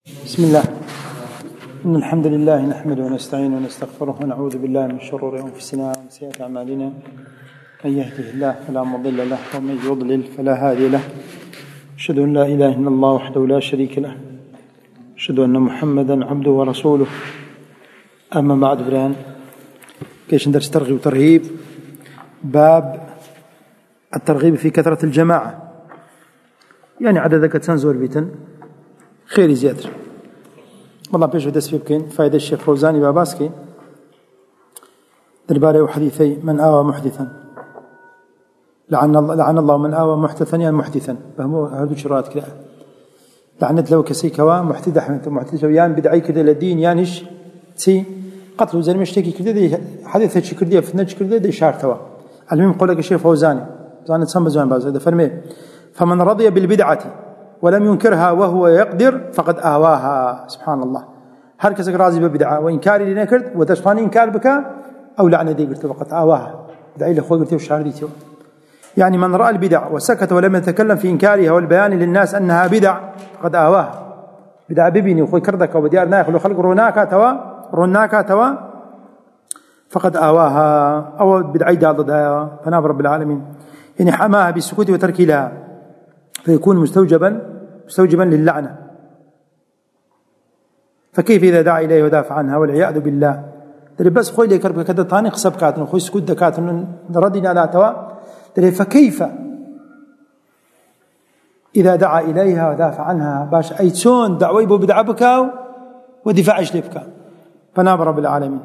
بسم الله. إن الحمد لله نحمده ونستعينه ونستغفره ونعوذ بالله من شرور أنفسنا ومن سيئات أعمالنا. من يهده الله فلا مضل له ومن يضلل فلا هادي له. أشهد أن لا إله إلا الله وحده لا شريك له. أشهد أن محمدا عبده ورسوله. أما بعد فلان كيش ندرس ترغيب وترهيب، باب الترغيب في كثرة الجماعة، يعني عددك تنزل بيتن خير زيادة. والله بيش ودس فيبكين فايدة الشيخ فوزاني باباسكي درباري وحديثي من آوى محدثا لعن الله من آوى محدثا يعني محدثا، فهمو هردو شرات كده لعنت لو كسي كوا محدث يعني بدعي كده للدين يانش تي قتلوا زي مشتكي كده دي حديث شي كده فتنش كده دي شارتوا. المهم قول لك الشيخ فوزاني زان تسمى زمان باز هذا فرمي: فمن رضي بالبدعة ولم ينكرها وهو يقدر فقد آواها. سبحان الله، هر كسك راضي ببدعة وإنكاري لنكرت وتشفاني إنكار بك أو لعنة دي قلت فقد آواها دعي لأخوة قلت وشهر ديتو. يعني من رأى البدع وسكت ولم يتكلم في إنكارها والبيان للناس أنها بدع فقد آواها. بدع ببيني وخوي كردك وبديار ناخل خلق روناكا توا فقد آواها أو بدعي ضدها فناب رب العالمين. يعني حماها بالسكوت وترك لها فيكون مستوجبا للعنة. فكيف إذا دعا إليه ودافع عنها والعياذ بالله؟ ترى بس خوي لي كرب كذا ثاني خصب كاتن خوي سكوت دكاتن ردنا لا توا. ترى فكيف إذا دعا إليها ودافع عنها باش أي تسون دعوي بدعة بكاو ودفاع أجلبك فناب رب العالمين.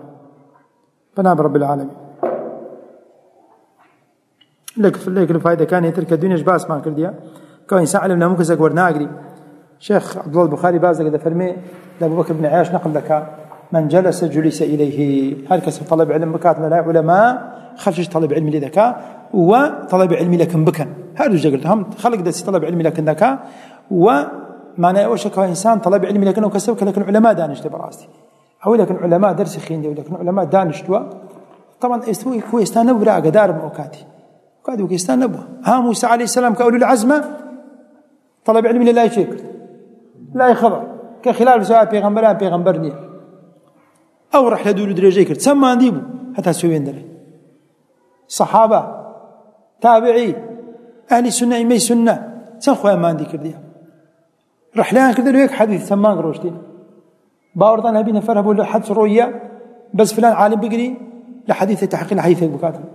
لك الفائدة كان يترك الدنيا جباس ما كرديا كإنسان علم له مكسك ورناقري. شيخ عبد الله البخاري بازق إذا فرمي لأبو بكر بن عياش نقل لك: من جلس جلس إليه. هل كسب طلب علم بكاتنا لا علماء خرجش طلب علمي لذكاء وطلب علمي لكن بكن هذا جو قلت هم خلق دس طلب علمي لكن ذكاء ومعنى أوش كإنسان طلب علمي لكنه كسبك لكن علماء دانش لبراستي أو لكن علماء درس خيندي ولكن علماء دانش توا طبعا استوي كويستان براء قدار بأوقاتي قادوا كويستان نبوه. ها موسى عليه السلام كأولو العزمة طلب علمي لا يشكر لا يخبر كخلال سواء بيغمبرني أو رح لدول درجة كرت سمى عنديبو حتى سوين دري صحابة تابعي أهل السنة إمي سنة سنخويا ما عندي كرديا رحلان كردلو هيك حديث سمان قروشتين باوردان هبين فرهبوا لحدث رؤيا بس فلان عالم بقري لحديث تحقيق الحديث بكاتل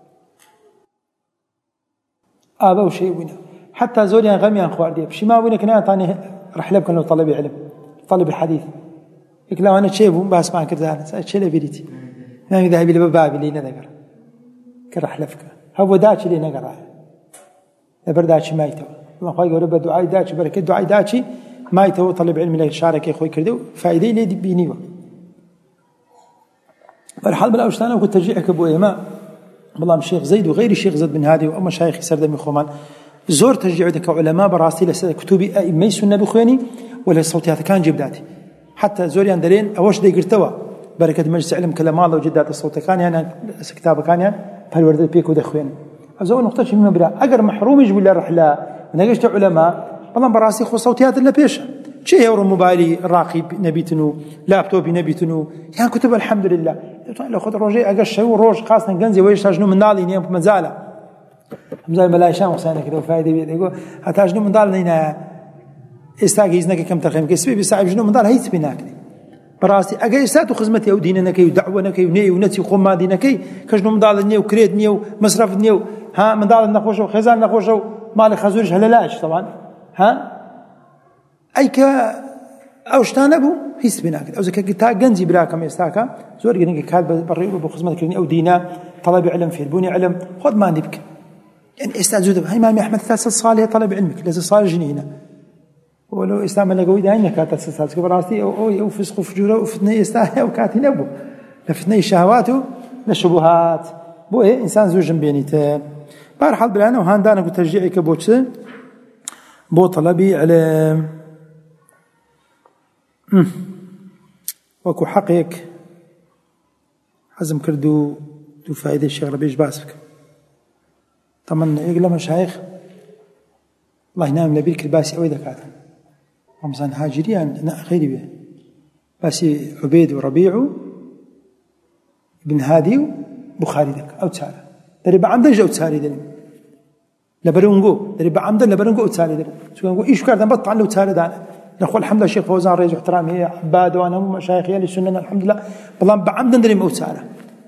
آبا وشيء وينا حتى زوريان غميان خواردية بشي وينا كنا تاني رحلة بكنا طلب علم طلب الحديث إكلا أنا شيء بس ما كردان شيء لبيريتي ما يذهب إلى بابي لي نذكر كرحلة فك هو داش لي نقرأ لبرداش ما يتو ما خوي يقول بدعاء داش بركة دعاء داش ما يتو طلب علم لا شارك يا خوي كردو فائدة لي بينيوا. فالحال بالأوشتان وكنت ترجيعك أبو إمام والله الشيخ زيد وغير الشيخ زيد بن هادي وأما شيخ سردم يخومان زور ترجعتك علماء براسي لكتب أئمة سنة بخواني ولا صوتيات كان جبداتي حتى زوريان دلين أوش دي قرتوا بركة مجلس علم كلام الله وجدات الصوت كان يعني كتاب كان يعني فالورد بيكو دخوين أزول نقطة من برا أجر محروم يجوا إلى الرحلة نجشت علماء والله براسي خو صوتيات اللي بيش شيء يورو موبايلي راقي نبيتنو لابتوبي نبيتنو يعني كتب الحمد لله لو خد روجي أجر شيء وروج خاصة جنزي ويش تجنو من نالي نيم مزالة مزال ملايشان وصينا كده فايدة يقول هتجنو من نالي هنا استاجيز نك كم تخيم كسبي بساعد جنو من نالي هيت بناكني براسي أجر استاتو خدمتي أو ديننا كي ودعوة كي وني ونتي وقوم ما دينا كي كجنو من نالي نيو كريد نيو مصرف نيو ها من نالي نخوشه وخزان نخوشه مال خزورش هلالاش طبعا ها أي ك أوشتان أبو هيس بناكد أو زكاة تا جنزي بلا كم يستاكا زور جنيك كاد بريء بخدمتك أو دينا طلب علم في البني علم خذ ما نبك يعني استاذ هاي ما أحمد ثالث صالح طلب علمك لازم صالح جنينا ولو استعمل قوي داينا كاتل ثالث كبراتي أو فسق وفجورة وفتنة يستاهل أو كاتين أبو لفتنة شهواته لشبهات بو إيه إنسان زوج بينيته بارحال بلانا وهاندانا قلت ترجيعي كبوتش بو طلبي على وكو حقيك حزم كردو دو فائدة الشيخ ربيش باسك طبعا يقول مشايخ الله ينام نبيك الباسي أو إذا كاتن رمضان هاجريان غيري به بس عبيد وربيع بن هادي بخاري ذاك أو تسارة دري بعمدا جو تساري دري لبرونجو دري بعمدا لبرونجو تساري دري شو نقول إيش كارد بطل عنه تساري دانا نقول الحمد لله الشيخ فوزان رئيس احترام هي عباد وأنا هم مشايخ يلي سننا الحمد لله بالله بعمدا دري مو تسارة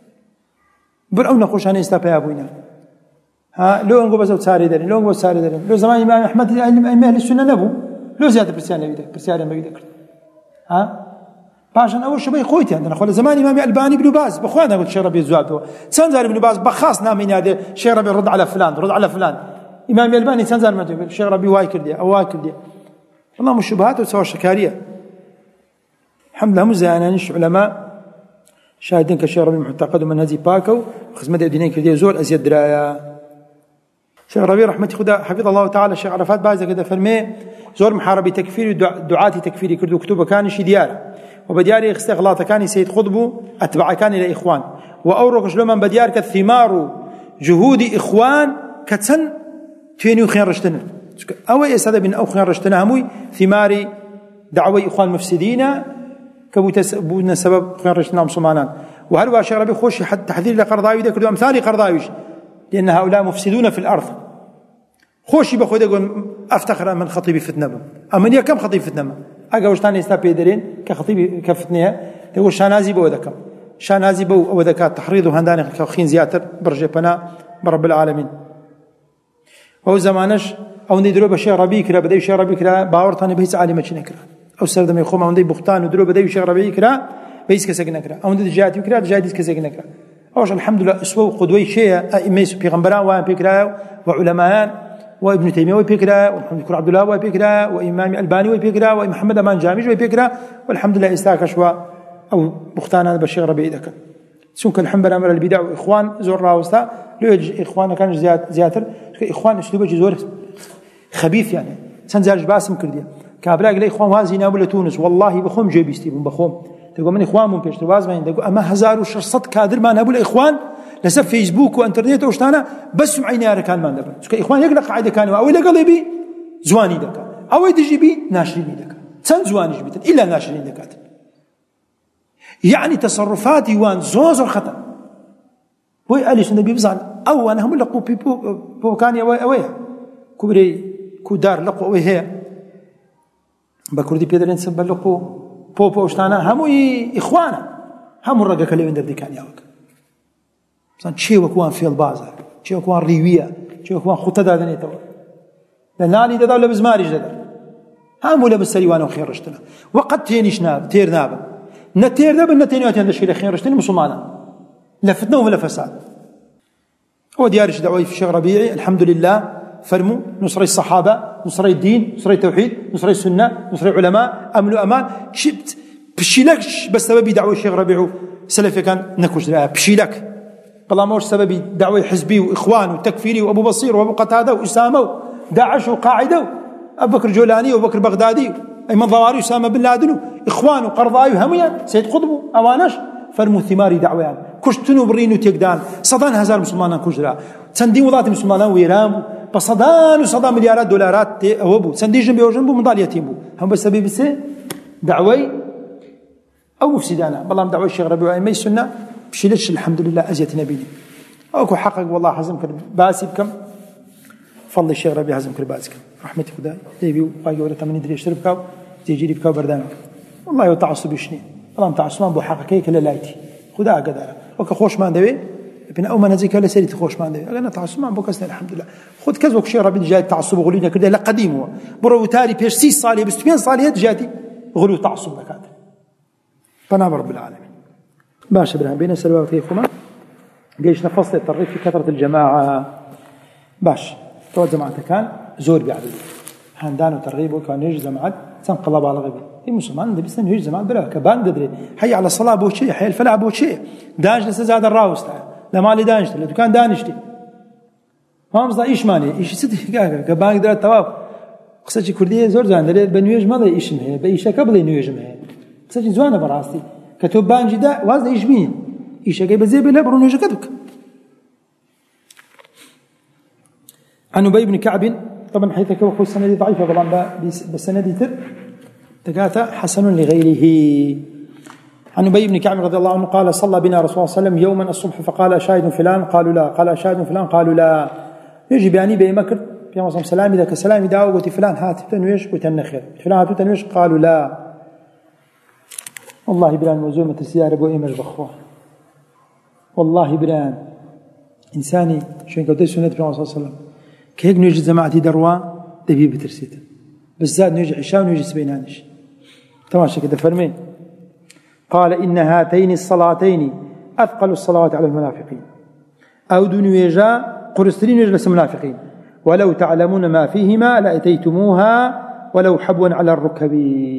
برأونا خوش أنا استبى أبوينا ها لو نقول بس تساري دري لو نقول تساري دري لو زمان إمام أحمد أهل السنة نبو لو زيادة برسالة بيدك برسالة ما بيدك ها باشن أول شيء خويتي عندنا خلا زمان إمام الباني بن باز بخوانا قلت شيخ ربي الزواب سنزار ابن باز بخاص نامين هذا شيخ ربي رد على فلان رد على فلان إمام الباني سنزار ما تقول شيخ ربي وايكر دي أو وايكر دي والله مش شبهات وسوى شكارية الحمد لله مزانا نش علماء شاهدين كشيخ ربي معتقد من هذه باكو خدمة الدينين كذي زول أزيد دراية شيخ ربي رحمة خدا حفظ الله تعالى شيخ عرفات باز كذا فرمي زور محاربي تكفيري دعاتي تكفيري كردو كتبه كان شي ديار وبدياري استغلاط كان سيد قطب أتبع كان إلى إخوان وأورك شلوما بديار كالثمار جهود إخوان كتسن تينيو خير رشتنا أو يسعد بن أو خير رشتنا هموي ثمار دعوي إخوان مفسدين كبونا سبب خير رشتنا مسلمان وهل واشي ربي خوش حد تحذير لقرضاوي ذكر أمثال قرضاويش لأن هؤلاء مفسدون في الأرض خوشي بخوي يقول أفتخر من خطيبي فتنة أمنيا كم خطيب فتنة أجا تاني استابيدرين كخطيب كفتنية تقول شانازي بو ذكر شانازي بو أو ذكر تحريض وهنداني كخين زياتر برجبنا برب العالمين أو زمانش أو نديرو بشيء ربي كلا بدأ شيء ربي كلا باورتاني بيس عالمة شنكرا أو سردم يخوم أو ندي بختان ودرو بدأ شيء ربي كلا بيس كسجنكرا أو ندي جاتي كلا جاتي كسجنكرا أوش الحمد لله أسوأ قدوي شيء أئمة بيغمبران وبيكرا وعلماء وابن تيمية وبيكرا ومحمد بن عبد الله وبيكرا وإمام الباني وبيكرا ومحمد أمان جامج وبيكرا والحمد لله استاكشوا أو بختانا بشيء ربي ذكر سونك الحمد لله أمر البدع وإخوان زور راوستا لو إخوان كان زياتر إخوان أسلوبه زور خبيث يعني سنزارج باسم كرديا كابلاق لي إخوان وازينا ولا تونس والله بخوم جيبيستي بخوم تقول من إخوان من بيشتر واز ما يندقوا أما 1600 كادر ما نقول إخوان لسه فيسبوك وإنترنت وشتانا بس معيني أركان ما نبى شو إخوان يقلق قاعدة كانوا أو يقلق بي زواني دكا أو يدجي بي ناشرين دكا سن زواني جبتن إلا ناشرين دكات يعني تصرفات يوان زوز الخطأ بوي أليش النبي بزعل أو أنا هم لقوا بو كان أويه كبري كودار لقوا أويه هي بكردي بيدرين سب لقوا بو وشتانا هم إخوانا هم الرجال كلام در كان ياوك مثلا شيء وكوان في البازار شيء وكوان ريوية شيء وكوان خطة دادني توا لنالي دادا ولا بزماريش دادا هم ولا بالسريوان وخير رشتنا وقد تينيش ناب تير ناب نتير ناب نتينيات عند الشيء خير رشتنا مسلمانا لفتنا ولا فساد هو ديارش دعوي في شيخ ربيعي الحمد لله فرموا نصري الصحابة نصري الدين نصري التوحيد نصري السنة نصري علماء أمن وأمان شبت بشيلكش بس سبب دعوة الشيخ ربيعي سلفي كان نكوش بشيلك والله ما هوش سبب دعوة حزبي وإخوان وتكفيري وأبو بصير وأبو قتادة وأسامة وداعش وقاعدة أبو بكر جولاني وأبو بكر بغدادي أيمن ضواري وأسامة بن لادن إخوان وقرضاي وهميا سيد قطب أوانش فرموا ثماري دعوة كشتنو برينو تيقدان صدان هزار مسلمان كشرا سندين وضعت مسلمان ويرام بصدان وصدان مليارات دولارات أوبو سندين جنبي وجنبو مضال يتيمو هم بسبب بسي دعوة أو مفسدانا بالله دعوة الشيخ ربيع أئمة السنة بشيلش الحمد لله أزيت نبيني أوكو حقق والله حزم كر باسي بكم فضل الشيخ ربيع حزم كر باسي كم رحمتك خداي تبي وقاي ولا تمني دري اشتري بكاو تيجي لي بكاو بردانك والله يتعصب شني والله متعصب بو حقك كلا لايتي خدا قدر اوكو خوش ما ندوي ابن او ما نزيك لا سيري خوش ما ندوي انا تعصب ما بوكس الحمد لله خد كذا شيخ ربيع جاي تعصب غلينا كده لا قديم هو برو تاري بيش 6 صاليه ب 6 صاليه جاتي غلو تعصب بكات فانا رب العالمين باش ابراهيم بين السلوى وفيكما جيشنا فصل الترغيب في كثرة الجماعة باش تو جماعة كان زور بعدد هندان وترغيب وكان يجي جماعة تنقلب على غبي في مسلمان ده بيستنى يجي جماعة بلا كبان قدري حي على الصلاة بوشي حي الفلاح بوشي دانش لسه زاد الراوس لا مالي دانش لا دكان دانشتي ما مصدا إيش مالي إيش ستي كبان قدر التواف قصتي كردية زور زان ده بنيوج ما ده إيش مه بإيش قبل نيوج مه قصتي زوانة براستي كتب بانجي ده واز إيش مين إيش جاي بزي بلا برونيج كتبك عن أبي بن كعب طبعا حيث كوخو السنة ضعيفة طبعا بالسنة تر دقات حسن لغيره. عن أبي بن كعب رضي الله عنه قال صلى بنا رسول الله صلى الله عليه وسلم يوما الصبح فقال شاهد فلان قالوا لا، قال شاهد فلان قالوا لا. يجي بياني بمكر في مصر سلام إذا كسلام داو قلت فلان هات تنويش وتنخير فلان هات تنويش قالوا لا. والله بلان موزومة السيارة بو إيمج بخوة والله بلان إنساني شوين قلت سنة في مصر صلى الله عليه وسلم كيك نيجي جماعتي دروا دبي بترسيت بالذات نيجي عشاء ونيجي سبينانش تماشى كده فرمين. قال إن هاتين الصلاتين أثقل الصلوات على المنافقين أو دنيجا قرسترين يجلس المنافقين ولو تعلمون ما فيهما لأتيتموها ولو حبوا على الركب.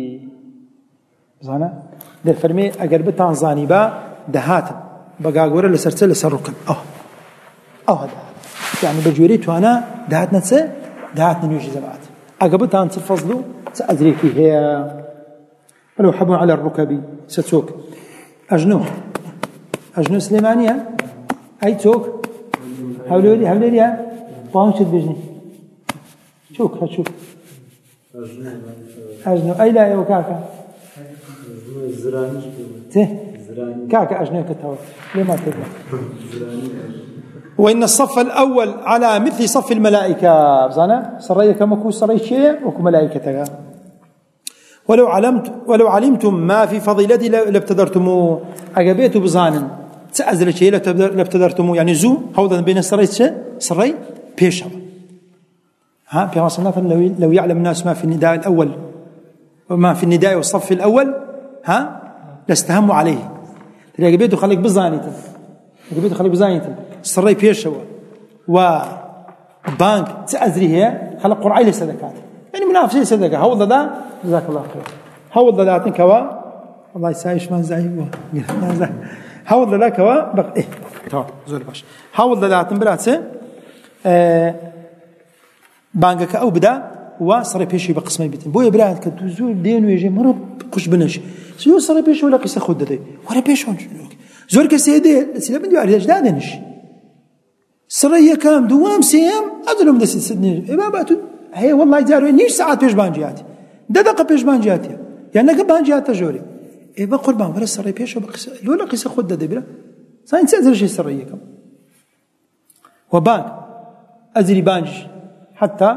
زانا در فرمي أقربتان زانبا دهاتا بقاقورة لسرسل لسر ركب هذا يعني بجوريت وانا دهات نتسى دهات نيجي زمات أقربتان تفضلوا سأدري فيها ولو حبوا على الركب ستوك أجنو سليمانية أي توك هولي بانشت بجني شوك هتشوف أجنو أي لا يوكاكا كاكا أجنو كتاوي لما تقول. وإن الصف الأول على مثل صف الملائكة بزانا سرية كمكو سرية شيء وكو ملائكة ولو علمتم ما في فضيلتي لابتدرتموه أجابيته بزانا تأذل شيء لابتدرتموه يعني زو هودا بين سري بيشة ها في مصنف لو يعلم الناس ما في النداء الأول وما في النداء والصف الأول ها لاستهموا عليه. أجابيته خليك بزانيته سري بيشة وبانك تأذري هي خلق قرعي لسدكات يعني منافسين صدقة هو ذا جزاك الله خير هو ذا كوا الله يسايش ما زعيبه هو ذا كوا بق إيه تمام زول باش هو ذا بلاتسه بانك أو بدا وصار بيشي بقسمين بيتين بويا براد كتزول دين ويجي مرب قش بنش سيو صار بيشي ولا قصة خد ده ولا بيشون زول كسيدي سيدا بدي أريد أجدادنش سرية كام دوام سيام أدلهم ده سدني إيه باتو هي والله جارو نيش ساعات بيش بانجياتي دقيقة بيش بانجياتي يعني نك بانجيات جوري إيه بقربان ولا سرية بيش وبقصة ولا قصة خد ده بلا صاين تأذر شيء سرية كم وبانك أجري بانج حتى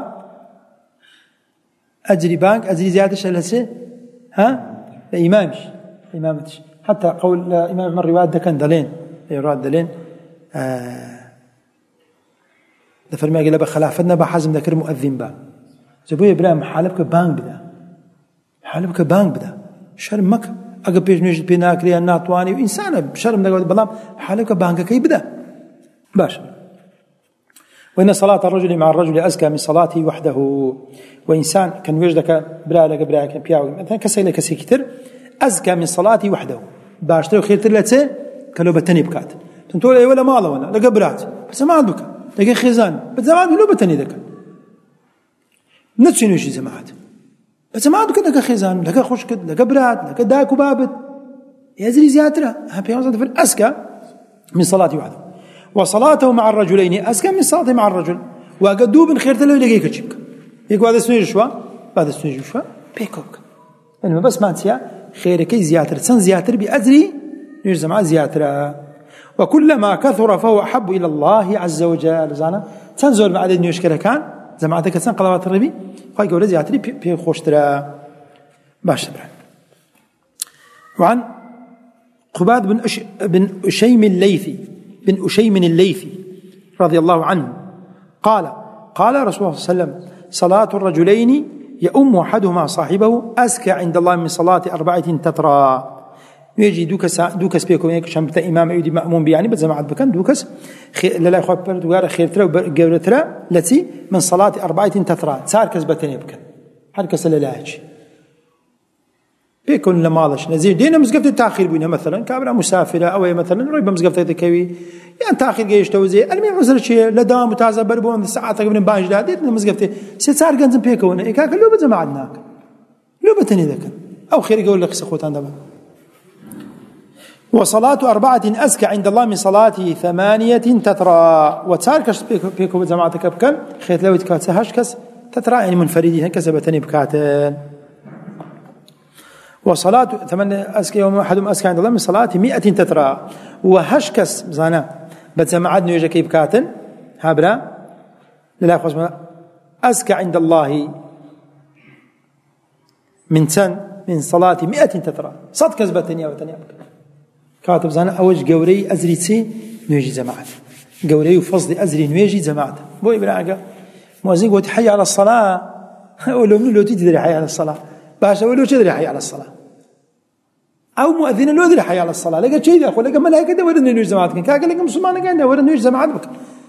أجري بانك أجري زيادة شلسة ها إمامتش حتى قول إمام الروايات ده كان دلين روايات دلين ده فرمي قال بخلافتنا بحزم ذكر مؤذن با زبوي إبراهيم حالبك بانك بدا شرم مك أقب بيش نجد بيناك لي الناطواني وإنسان بشرم ذا بلام حالبك بانك كي بدا باش. وإن صلاة الرجل مع الرجل أزكى من صلاته وحده وإنسان كان يجدك برا كان بياوي مثلا كسيلة كسي كتير أزكى من صلاته وحده باش تلو خير تلاتة كلو بتني بكات تنتول أي ولا ماله ولا لقبرات بس ما عندك لقى خزان بزمان لو بتني ذاك نتشينو شي زمات بس ما عندك لقى خزان لقى خوش كد لقى برات لقى داك وبابد يزري زياتره هبي هذا في الأزكى من صلاته وحده وصلاته مع الرجلين أزكى من صلاته مع الرجل وقدوب من خير تلو يلاقيك تشبك يقول هذا سنيج شوا بعد سنيج شوا بيكوك إنما بس ما نسيا خيرك زياتر سن زياتر بأجري يجزم زياتر وكلما كثر فهو أحب إلى الله عز وجل زانا تنزل مع الذين يشكر كان زمعتك سن قلبات الربي خاي قول زياتر بي خوشترا باش تبرع. وعن قباد بن أشيم الليثي رضي الله عنه قال رسول الله صلى الله عليه وسلم صلاة الرجلين يؤم أحدهما صاحبه أزكى عند الله من صلاة 4 تترى يجي دوكس بيكم هيك شمبتا إمام يدي مأمون بيعني بزمعت بكن دوكس لا يخاف بردوار خير ترى وجبر ترى التي من صلاة 4 تترى صار كسبتني بكن حركة للاج بيكون لمالش نزيد دينا مسقفة التأخير بينها مثلا كابرا مسافرة أو مثلا ريب مسقفة تكوي يعني تأخير جيش توزيع المي عذر شيء لدام متعذب بربون الساعات قبل بانج داديت مسقفة ستار جنزم بيكون إيكاك لو بزمعناك لو بتني ذاك أو خير يقول لك سخوتان دبا. وصلاة 4 أزكى عند الله من صلاة 8 تترى وتساركش بيكو بزمعتك بكن خير لو تكاتسهش كس تترى يعني منفردين كسبتني بكاتن. وصلاة ثمن أسكى يوم أحدهم أسكى عند الله من صلاة 100 تترى وهشكس زانا بجماعات نيجا كيف كاتن هابرا لا خصم أسكى عند الله من صلاة 100 تترى صد كذبتني وتنيا كاتب زانا أوج قوري أزري سي نيجي جماعات قوري وفضل أزري نيجي جماعات بوي براعك مؤذن قلت حي على الصلاة ولو من لو تدري حي على الصلاة باشا ولو تدري حي على الصلاة أو مؤذن لو تدري حي على الصلاة لقى شيء أخو لقى ملائكة ده ورد نيجي جماعتك كاك لقى مسلمان قاعد ورد نيجي جماعتك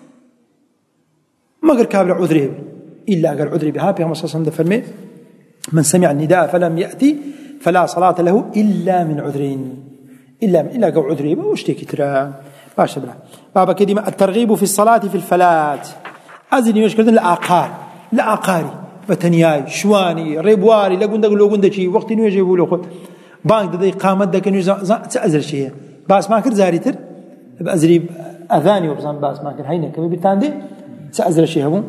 ما قال كابر عذري إلا قال عذري بها بها صلى الله عليه وسلم من سمع النداء فلم يأتي فلا صلاة له إلا من عذرين إلا قال عذري وش ترى باشا بلا بابا كده الترغيب في الصلاة في الفلات أزني مشكلة العقاري بتنياي شواني ريبواري لو قند شيء وقت نيجي يقولوا خد بانك ده قامت ده كانوا تأزر شيء باس ما كر زاريتر بأزري أذاني وبزان باس ما كر هينه كم بتاندي تأزر شيء هم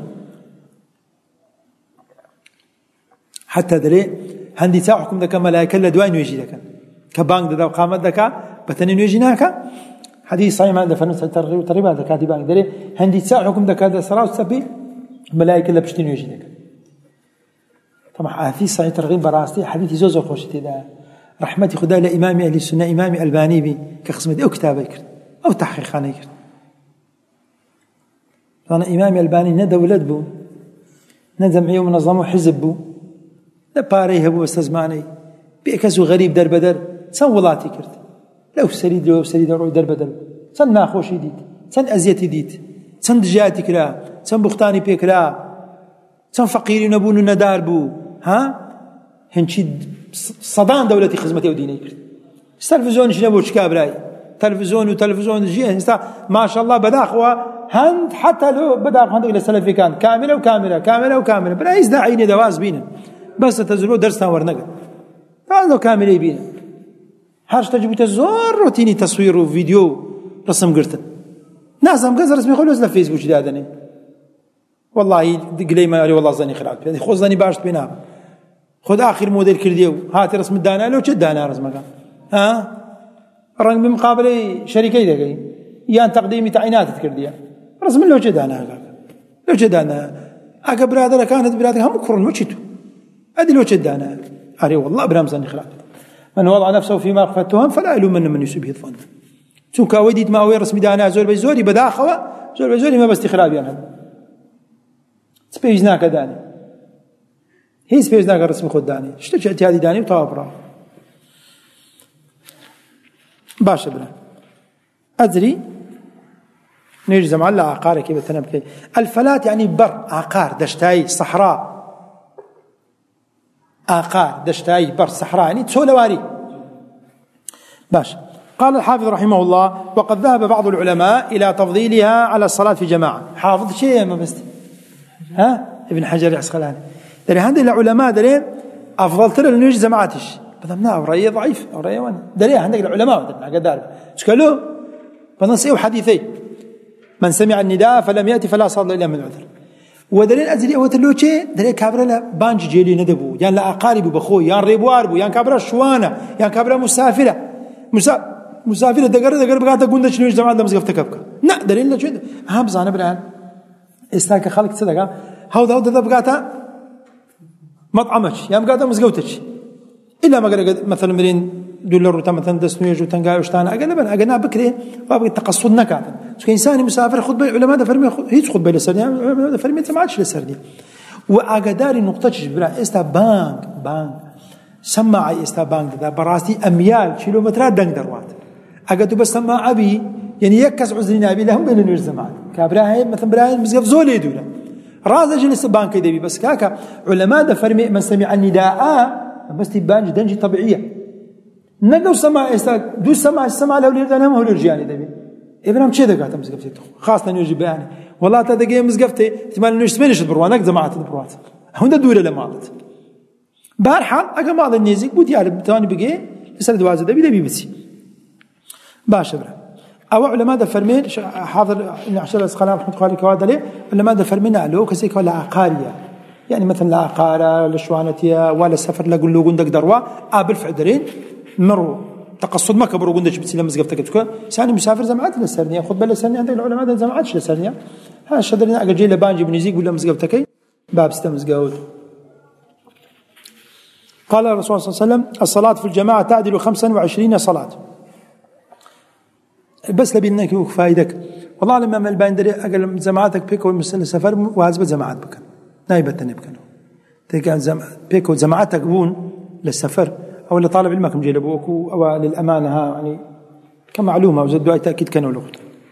حتى دري هندي تاعكم ده كملائكة لدوين يجي لكن كبانك ده قامت ده بتنين يجي ناك حديث صحيح ما ده فنس ترغيب هذا كاتب بانك دري هندي تاعكم ده كذا سراو سبي ملائكة لبشتين يجي لكن طبعا حديث صحيح ترغيب براستي حديث زوز خوشتي ده رحمتي خدا لإمام أهل السنة إمام الباني بي كخصمتي أو كتابي كرت أو تحقيق خاني كرت أنا إمام الباني ندى ولد بو ندى معي ومنظمه حزب بو لباريه بو استزماني بيكسو غريب در بدر سن ولاتي كرت لو سريد روي در بدر سن ناخوشي ديت سن أزيتي ديت سن دجاتي كرا سن بختاني بيكرا سن فقيري نبون ندار بو ها هنشي صدان دولتي خدمتي وديني كرت التلفزيون شنو كابراي تلفزيون جي ما شاء الله بداخوا هند حتى لو بداخوا هند الى سلفي كان كامله برايز داعيني دواز بينا بس تزلو درسنا ورنقه هذا كامل بينا هاش تجيب تزور روتيني تصوير وفيديو رسم قرتن نازم قزر رسمي خلوز لا فيسبوك دادني والله قلي ما والله زاني خراب خذ زاني باش بينا خذ آخر موديل كرديو هات رسم الدانا لو شد دانا رسمك ها رنگ بمقابله شركة دقي يان تقديمي تعيينات تكرديا رسم لو شد دانا أك برادر كانت برادر هم كرن وشتو أدي لو شد دانا أري والله برامزني خلاف من وضع نفسه في مغفة التهم فلا يلومن من يسبه الظن شو كاوديت ما وين رسم دانا زور بزوري بداخوا زور بزوري ما بس خراب يعني سبيجنا كداني هي سبيجنا كرسم خد داني شتى اجتهادي داني وطابرا باشا بلا أدري نجزم على عقار كيف تنبكي الفلات يعني بر عقار دشتاي صحراء عقار دشتاي بر صحراء يعني تسولواري باشا قال الحافظ رحمه الله وقد ذهب بعض العلماء إلى تفضيلها على الصلاة في جماعة حافظ شيء ما بس ابن حجر العسقلاني دري هذه العلماء دري أفضل ترى نيجي جماعتش بدنا رأي ضعيف أو رأي وانا دليل عندك العلماء قدار شكله فنصيحوا حديثي من سمع النداء فلم يأتي فلا صلى إلا من عذر ودليل أزلي هو تلوشي دليل كابرا لا بانج جيلي ندبو يعني لا أقارب بخوي يعني ريبوار بو يعني كابرا شوانة يعني كابرا مسافرة دقر بقاتا قوندة شنو جماعة دمس قفتكبك لا دليل لا شو هم زانا بران استاك خلق صدقة هودا بقاتا مطعمش يعني بقاتا مسقوتش إلا ما قال مثلا مرين دولار وتم مثلا دسنويج وتنقاي وشتانا أقلنا بكري فابق التقصد نكاتا شو إنسان مسافر خد بالي علماء ده فرمي هيج خد بالي سرديا ده فرمي ما عادش لسرديا وأقداري نقطة برا استا بانك سمع استا بانك ده براستي أميال كيلومترات دنگ دروات أقدو بس سمع أبي يعني يكس عذرنا أبي لهم بين الجماعات كابراهيم مثلا براهيم مزقف زولي دولا راز جلس بانك يدبي بس كاكا علماء ده فرمي من سمع النداء بس تبان جدا طبيعية نقدر سماع دو سماع لو ليردنا ما هو الرجال دبي إبراهيم شيء دقات مزقفتي خاصة نيجي بيعني والله تدقي مزقفتي احتمال إنه يسمينش البروانك جماعة البروات هون دورة لماضت بارحال أجمع بعض النيزك بدي على بتواني بقى يسأل دوازة دبي بس باش إبراهيم أو علماء ده فرمين حاضر عشان الأسقلان رحمة الله عليه كواد عليه علماء ده فرمين على كسيك ولا عقارية يعني مثلا لا عقارة لشوانتيا ولا سفر لا قلو قندك دروا بالفعل درين مروا تقصد ما كبروا قندك بتسيل مزقفتك تكون ثاني مسافر زمعات لسرنيا خذ بلا سرنيا عندك العلماء ده زمعات لسرنيا ها شدرنا أجل جيل بانجي بنيزيق ولا مزقفتك باب استمزقود. قال الرسول صلى الله عليه وسلم الصلاة في الجماعة تعدل 25 صلاة. بس لبينك فايدك والله لما مال باندري أقل جماعتك بيكو مسألة سفر وهذا جماعات بكن نايبة تنبكنوا تلقى بيكو جماعتك بون للسفر أو لطالب علمك مجيلبوك أو للأمانة يعني كمعلومة وزدوا أي تأكيد كانوا لغة.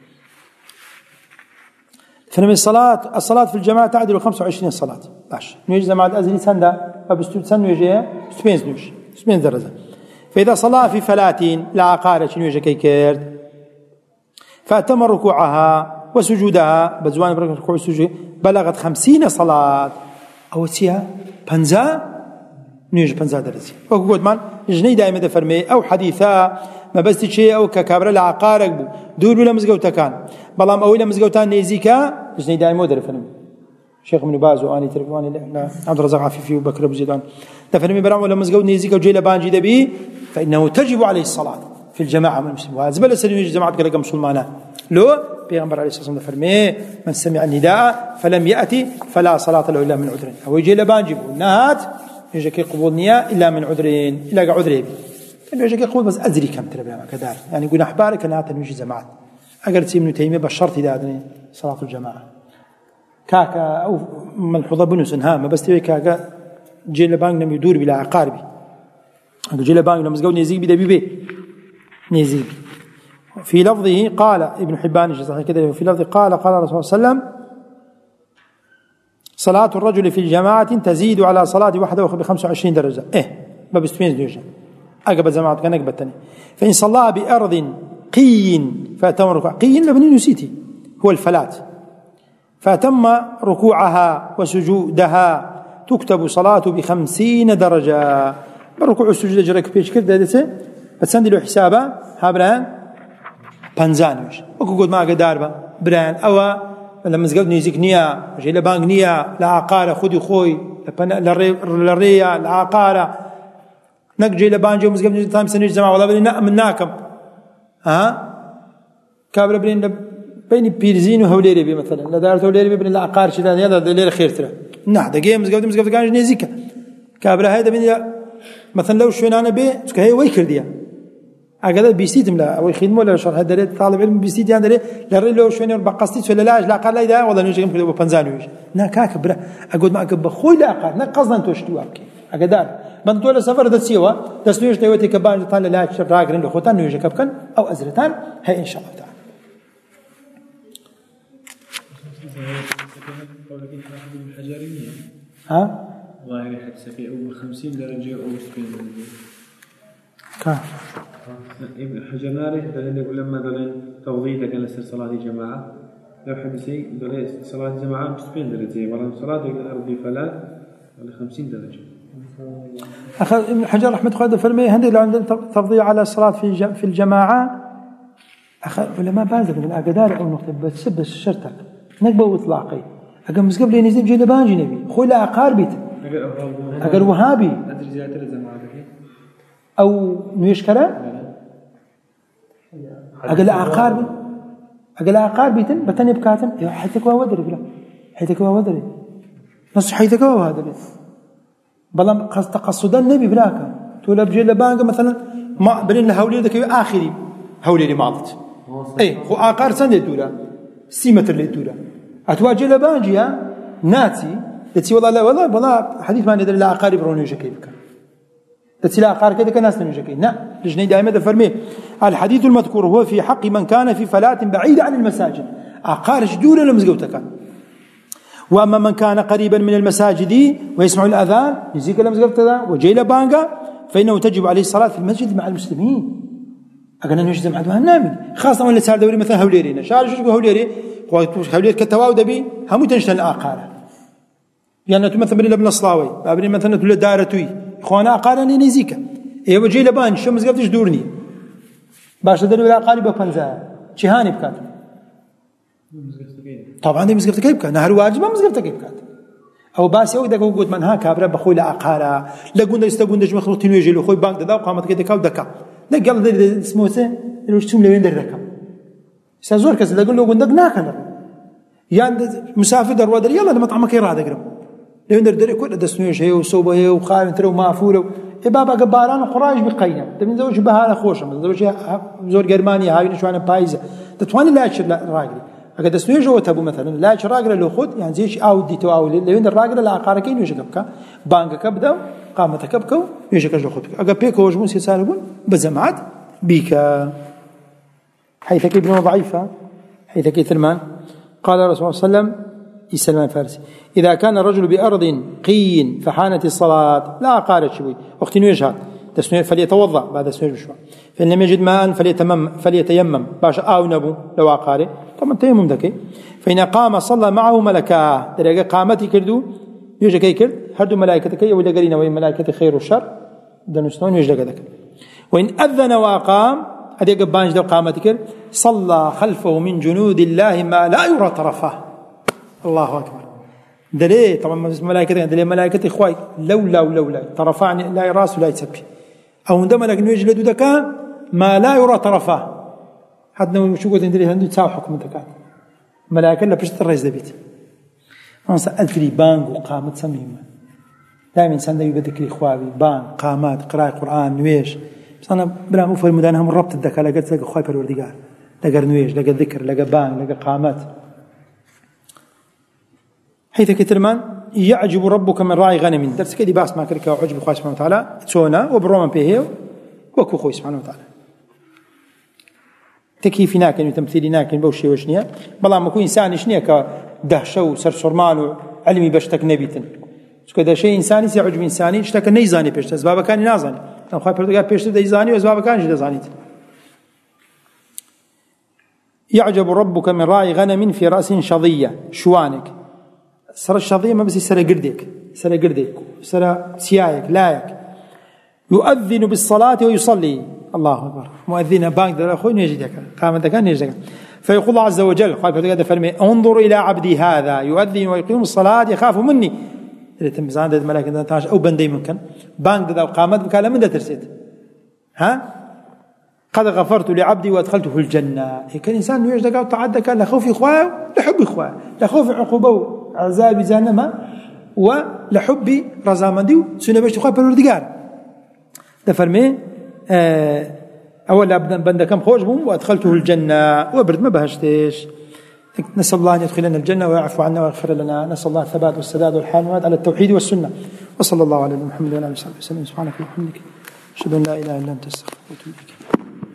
فنمي الصلاة في الجماعة تعدل 25 صلاة باش نيجي جماعة أزلي سندا فبستود سن نيجي سبين درجة. فإذا صلى في فلاتين لا عقارة نيجي كيكيرد فأتم ركوعها وسجودها بزوان ركوع السجود بلغت 50 صلاة أو تيها بنزا نيجي بنزا درجة. وقود من جني دائما دفرمي أو حديثا ما بس شيء أو ككبر العقارة بو دور ولا مزجوتا كان بلام أويلا مزجوتا نيزيكا جني دائما درفرمي شيخ من باز واني تركواني لا عبد الرزاق عفيفي وبكر بزيدان دفرمي برام ولا مزجوت نيزيكا وجيل بانجي دبي فإنه تجب عليه الصلاة في الجماعة من المسلمين. وهذا سلم يجي جماعة كذا مسلمانا لو بيغمبر عليه الصلاة والسلام فرمي من سمع النداء فلم يأتي فلا صلاة له إلا من عذرين أو يجي لبانجي نهات يجي كي قبول نية إلا من عذرين إلا عذرين إنه يجي كي قبول بس أدري كم ترى كذا يعني يقول أحبارك نهات يجي جماعة أقل تيم ابن تيمية بالشرط إذا صلاة الجماعة كاكا أو ملحوظة بنوس ها ما بس تبي كاكا جي لبانج لم يدور بلا عقاربي جي لبانج لم يزقون يزيق بدبي بي نيزيب. في لفظه قال ابن حبان صحيح كده في لفظه قال الرسول صلى الله عليه وسلم صلاة الرجل في الجماعة تزيد على صلاة وحده ب25 درجة ما بستمين درجة أقبل جماعة كان أقبل فإن صلى بأرض قي فأتم ركوع قي لبني نسيتي هو الفلات فأتم ركوعها وسجودها تكتب صلاة ب50 درجة. بالركوع والسجود جرك بيش كده بتسندي له حسابه هابران بنزانوش وكو قد ما قدار بران أو لما زقود نيزيك نيا جي لبانك نيا لا عقارة خدي خوي للرية لا عقارة نقجي لبانجي ومزقود نيزيك تام سنيش جماعة والله بني من ناكم كابر بني بيني بيرزين وهوليري بي مثلا لا دارت هوليري بي بني لا عقار شدان يلا دليل خير ترى دقيقة مزقود كانش نيزيك كابر هيدا بني مثلا لو شوين أنا بي تكهي ويكر ديا أقدر بيستيتم لا أو يخدمه ولا شرح هذا طالب علم بيستيت يعني لري لو شوين بقصتي ولا لا قال لا إذا والله نيجي كده ببنزانوش ناكاك برا أقول ما أقول بخوي لا أقار نقصنا توشتوا أبكي أقدر بنتولى سفر دسيوا دسنيش تيوتي كبان طالع لا راجرين لخوتان نيجي كبكن أو أزرتان هاي إن شاء الله تعالى. ها؟ ظاهر حدث في أو 50 درجة أو 70 درجة. ابن حجر ناري دلنا يقول لما دلنا توضيح لك لسر صلاة جماعة لو حدثي دلنا صلاة جماعة 70 درجة ولا صلاة الأرض فلا ولا 50 درجة. أخذ ابن حجر رحمة الله فرمي هندي لو عندنا تفضيل على الصلاة في الجماعة أخذ علماء بازل من الأقدار أو نقطة بس الشرطة نقبل وإطلاقي أقام مسقب لي نزيب جيل بانجي نبي خوي لا أقاربت أقل وهابي أو نيشكرا أقل أقاربت بتني بكاتن حيتك وودري بلا حيتك وودري نص حيتك وهذا بلام تقصدا النبي بلاك تقول بجيل بانجا مثلا ما بين هولي ذاك آخري هولي اللي ماضت خو آقار سنة دولا سيمة اللي دولا أتواجه لبانجي ناتي تتي والله حديث ما ندري لا عقارب رونيجا كيف كان تتي لا عقار كذا كناس رونيجا كيف لا لجني دائما فرمي الحديث المذكور هو في حق من كان في فلات بعيدة عن المساجد عقار جدول ولا مزقوته كان وأما من كان قريبا من المساجد ويسمع الأذان يزيك لمزقوته وجي لبانجا فإنه تجب عليه الصلاة في المسجد مع المسلمين أقولنا نجد مع دوها النامن خاصة من اللي صار دوري مثلا هوليرينا شارج شو هوليري هولير كتواو دبي هم تنشتن آقارة يعني مثلا بني لبن الصلاوي بني مثلا تقول دارتوي إخوانا آقارة نيزيكا إيه وجي لبان شو مزقفتش دورني باش دوري ولا آقاري بفنزا شهاني بكات طبعا دي مزقفتك كيف كات نهر واجب ما مزقفتك كيف كات أو باسي أو دكوا قلت من ها كابرا بخوي لأقارا لقونا يستقون دش مخلوق تنويجي لخوي بانك دا وقامت كده كاو دكا نقل ذي اسمه سه لوش توم لوين دركا سازور كذا لقول له قندق ناكله يعني مسافر در ودر يلا لما طعمك يراد أقرب لوين در كل دسنويش هي وصوبه هي وخالد ترى ومافوله بابا قباران وقرايش بقينا تبين زوج بها خوشة زوج زور جرماني هاي نشوانه بايزة تتواني لا يشر راجلي أقدر سنوي جوة تبو مثلا لا يشر راجل لو خد يعني زيش أودي تو أولي لين الراجل لا عقاركين يشكبك بانك كبدا قامت كبكو يشكج لو خد أقدر بيكو وجمون سيسالون بزمات بيك حيث كيبنوا ضعيفة حيث كيثرمان قال الرسول صلى الله عليه وسلم سلمان الفارسي إذا كان الرجل بأرض قي فحانت الصلاة لا عقارة شوي وقت نيجها تسنوي فليتوضأ بعد سنوي بشوي فإن لم يجد ماء فليتيمم باش أو نبو لو عقارة طبعا تيمم ذكي فإن قام صلى معه ملكاه درجة قامتي كردو يوجد كي كرد هردو ملائكتك ولا قرينا وين ملائكة خير والشر دنسنون يوجد ذلك وإن أذن وأقام هذه قبانج دو قامتي كرد صلى خلفه من جنود الله ما لا يرى طرفه الله أكبر دليل طبعا ملائكة دليل ملائكة إخوي لولا طرفان لا يراس ولا يتسبي أو عندما لكن يجلد دكا ما لا يرى طرفه حد نقول شو قلت ندري هندو تساو حكم دكا ملائكة لا بشت الرئيس دبيت أنا سألت لي بانق وقامت سميمة دائما إنسان ده يبدك إخوابي بانق قامات قراءة قرآن نويش بس أنا بلا مفهم مدانهم الربط الدكا لقيت لقى إخوي بالوردقار لقى نويش لقى ذكر لقى بانق لقى قامات حيث كترمان يعجب ربك من راعي غنم درس كدي باس ما كركا وعجب خوي سبحانه وتعالى تسونا وبروما به وكو خوي سبحانه وتعالى تكييفنا كان تمثيلنا كان بوشي وشنيا بلا ما كون انسان شنيا كدهشه وسرسرمان علمي بشتك نبيتن كذا شيء انساني يعجب انساني اشتك نيزاني بيش اسباب كان نازاني كان خوي بردقا بيش ديزاني واسباب كان جدزاني يعجب ربك من راعي غنم في راس شظيه شوانك سر الشظية ما بس سر قردك سر سيايك لايك يؤذن بالصلاة ويصلي الله أكبر مؤذن بانك ده أخوي نيجدك قامت كان نيجدك فيقول الله عز وجل قال هذا فرمي انظر إلى عبدي هذا يؤذن ويقيم الصلاة يخاف مني تمزان ده الملائكة تاج أو بندي ممكن بانك ده قامت بكلام من ده ترسيت ها قد غفرت لعبدي وادخلته الجنة كان إنسان يجدك وتعدى كان لخوف إخواه لحب إخواه لخوف عقوبه عذاب جهنم ولحب رزامندي سنة باش تخاف بالوردقار ده فرمي أولا بند كم خوش بوم وأدخلته الجنة وبرد ما بهشتش نسأل الله أن يدخلنا الجنة ويعفو عنا ويغفر لنا نسأل الله الثبات والسداد والحال على التوحيد والسنة وصلى الله على محمد وعلى آله وصحبه وسلم سبحانك اللهم وبحمدك أشهد أن لا إله إلا أنت أستغفرك وأتوب إليك